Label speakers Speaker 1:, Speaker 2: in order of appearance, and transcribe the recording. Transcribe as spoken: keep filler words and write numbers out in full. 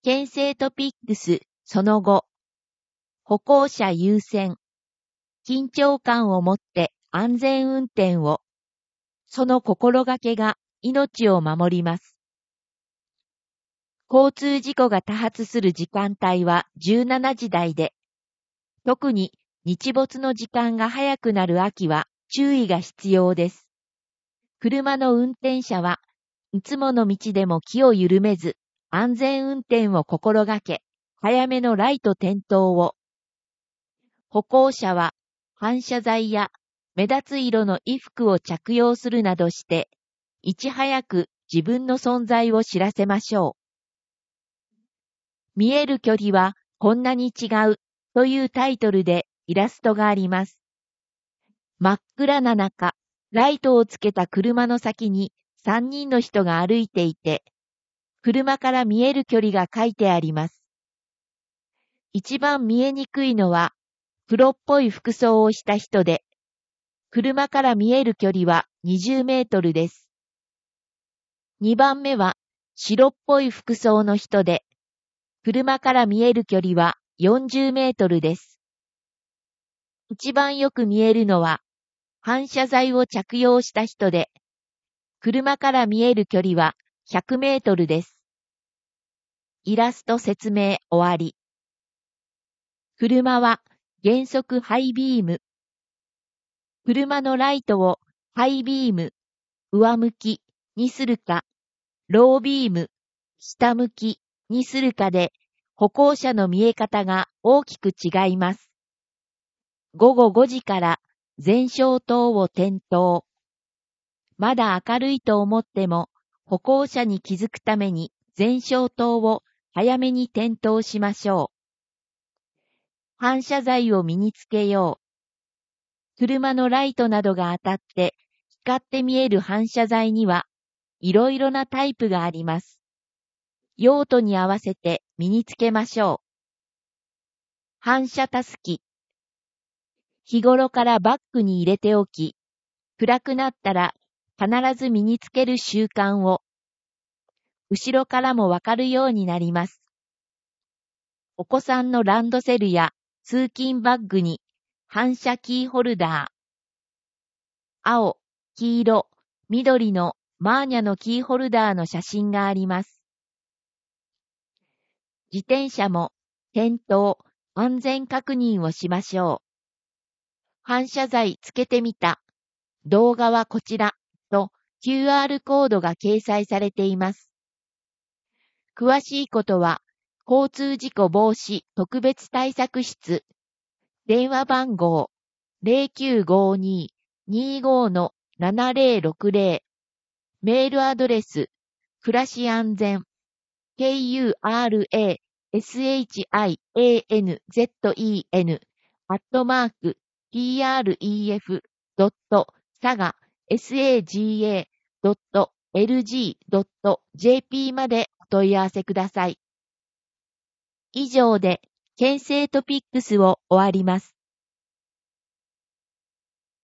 Speaker 1: 牽制トピックスその後、歩行者優先、緊張感を持って安全運転を、その心がけが命を守ります。交通事故が多発する時間帯はじゅうしちじ台で、特に日没の時間が早くなる秋は注意が必要です。車の運転者はいつもの道でも気を緩めず、安全運転を心がけ、早めのライト点灯を。歩行者は反射材や目立つ色の衣服を着用するなどして、いち早く自分の存在を知らせましょう。見える距離はこんなに違うというタイトルでイラストがあります。真っ暗な中、ライトをつけた車の先にさんにんの人が歩いていて、車から見える距離が書いてあります。一番見えにくいのは黒っぽい服装をした人で、車から見える距離はにじゅうメートルです。にばんめは白っぽい服装の人で、車から見える距離はよんじゅうメートルです。一番よく見えるのは反射材を着用した人で、車から見える距離はひゃくメートルです。イラスト説明終わり。車は原則ハイビーム。車のライトをハイビーム、上向きにするか、ロービーム、下向きにするかで、歩行者の見え方が大きく違います。ごごごじから前照灯を点灯。まだ明るいと思っても、歩行者に気づくために前照灯を早めに点灯しましょう。反射材を身につけよう。車のライトなどが当たって光って見える反射材にはいろいろなタイプがあります。用途に合わせて身につけましょう。反射たすき。日頃からバッグに入れておき、暗くなったら必ず身につける習慣を。後ろからもわかるようになります。お子さんのランドセルや通勤バッグに反射キーホルダー。青、黄色、緑のマーニャのキーホルダーの写真があります。自転車も点灯、安全確認をしましょう。反射材つけてみた。動画はこちらと キューアール コードが掲載されています。詳しいことは交通事故防止特別対策室電話番号 ゼロきゅうごに にーご のななゼロろくゼロメールアドレス暮らし安全 ケーユーアールエーエスエイチアイエーエヌゼットイーエヌ アットマーク ピーアールイーエフ ドット サガ サガ ドット エルジー ドット ジェーピー までお問い合わせください。以上で、牽制トピックスを終わります。